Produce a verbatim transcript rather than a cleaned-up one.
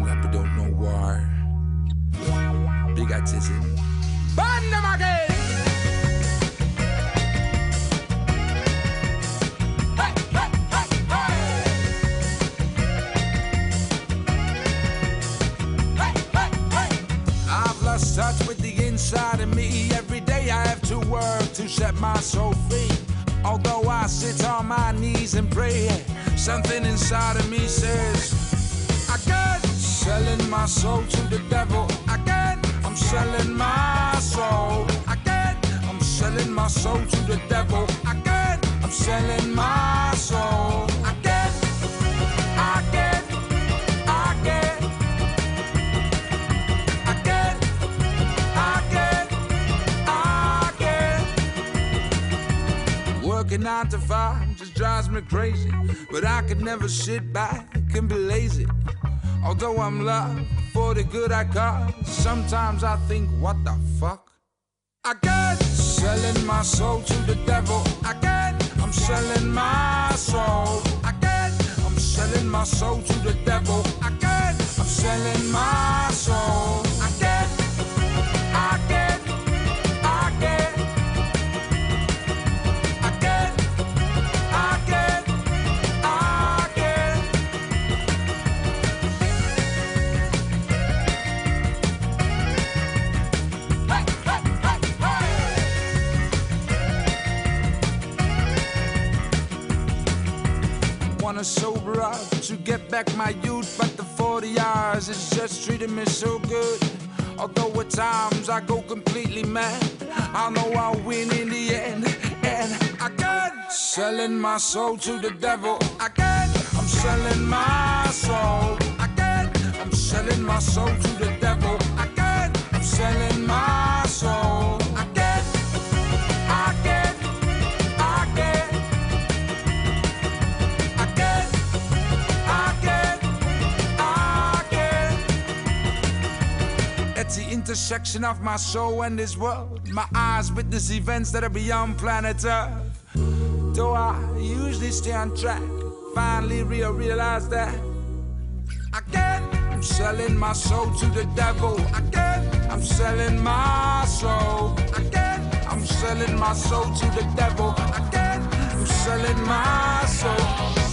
up, but don't know why. Big autism. Burn them again! Hey, hey, hey, hey! Hey, hey, hey! I've lost touch with the inside of me. Every day I have to work to set my soul free. Although I sit on my knees and pray, something inside of me says, again, selling my soul to the devil. Again, I'm selling my soul. Again, I'm selling my soul to the devil. Again, I'm selling my soul. Again, again, again, again, again, again. Working nine to five just drives me crazy, but I could never sit back and be lazy. Although I'm loved for the good I got, sometimes I think, what the fuck? Again, selling my soul to the devil. Again, I'm selling my soul. Again, I'm selling my soul to the devil. Again, I'm selling my soul. Again, again, again, again, again, again. Hey, hey, hey, hey! Wanna sober up to get back my youth, but the forty hours is just treating me so good. Although at times I go completely mad, I know I'll win in the end. And again, selling my soul to the devil. Again, I'm selling my soul. Again, I'm selling my soul to the devil. Again, I'm selling my soul. Again, again, again, again, again, again. At the intersection of my soul and this world, my eyes witness events that are beyond planet Earth. Though I usually stay on track, finally real realize that again, I'm selling my soul to the devil. Again, I'm selling my soul. Again, I'm selling my soul to the devil. Again, I'm selling my soul.